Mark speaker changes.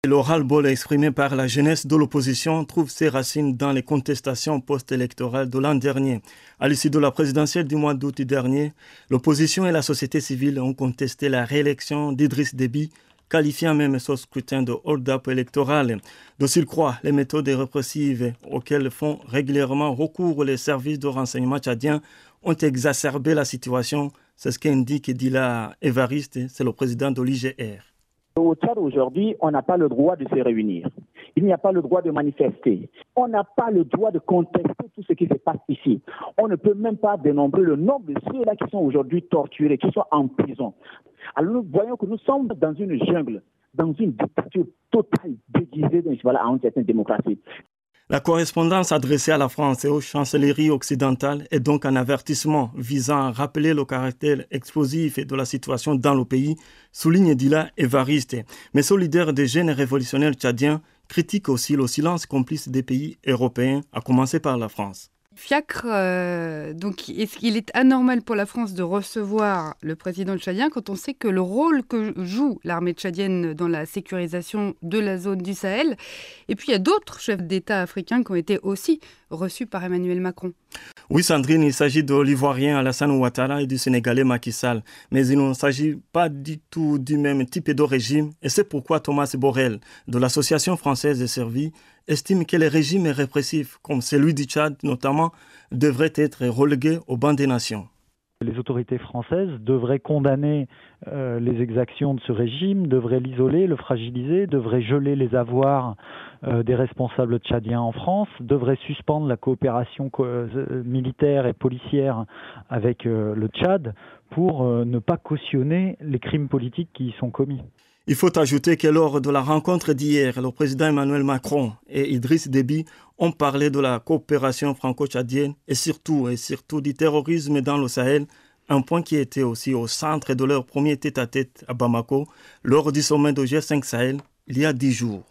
Speaker 1: Le ras-le-bol exprimé par la jeunesse de l'opposition trouve ses racines dans les contestations post-électorales de l'an dernier. À l'issue de la présidentielle du mois d'août dernier, l'opposition et la société civile ont contesté la réélection d'Idriss Déby, qualifiant même ce scrutin de hold-up électoral. De surcroît, les méthodes répressives auxquelles font régulièrement recours les services de renseignement tchadiens ont exacerbé la situation. C'est ce qu'indique Dila Évariste, c'est le président de l'IGR.
Speaker 2: Au Tchad, aujourd'hui, on n'a pas le droit de se réunir. Il n'y a pas le droit de manifester. On n'a pas le droit de contester tout ce qui se passe ici. On ne peut même pas dénombrer le nombre de ceux-là qui sont aujourd'hui torturés, qui sont en prison. Alors nous voyons que nous sommes dans une jungle, dans une dictature totale déguisée à une certaine démocratie.
Speaker 1: La correspondance adressée à la France et aux chancelleries occidentales est donc un avertissement visant à rappeler le caractère explosif de la situation dans le pays, souligne Dila Évariste. Mais ce leader des jeunes révolutionnaires tchadiens critique aussi le silence complice des pays européens, à commencer par la France.
Speaker 3: Fiacre, donc est-ce qu'il est anormal pour la France de recevoir le président tchadien quand on sait que le rôle que joue l'armée tchadienne dans la sécurisation de la zone du Sahel, et puis il y a d'autres chefs d'État africains qui ont été aussi reçus par Emmanuel Macron?
Speaker 1: Oui, Sandrine, il s'agit de l'Ivoirien Alassane Ouattara et du Sénégalais Macky Sall. Mais il ne s'agit pas du tout du même type de régime. Et c'est pourquoi Thomas Borrell, de l'Association française des services, estime que les régimes répressifs, comme celui du Tchad notamment, devraient être relégués au banc des nations.
Speaker 4: Les autorités françaises devraient condamner les exactions de ce régime, devraient l'isoler, le fragiliser, devraient geler les avoirs des responsables tchadiens en France, devraient suspendre la coopération militaire et policière avec le Tchad pour ne pas cautionner les crimes politiques qui y sont commis.
Speaker 1: Il faut ajouter que lors de la rencontre d'hier, le président Emmanuel Macron et Idriss Déby ont parlé de la coopération franco-tchadienne et surtout du terrorisme dans le Sahel, un point qui était aussi au centre de leur premier tête-à-tête à Bamako lors du sommet de G5 Sahel il y a 10 jours.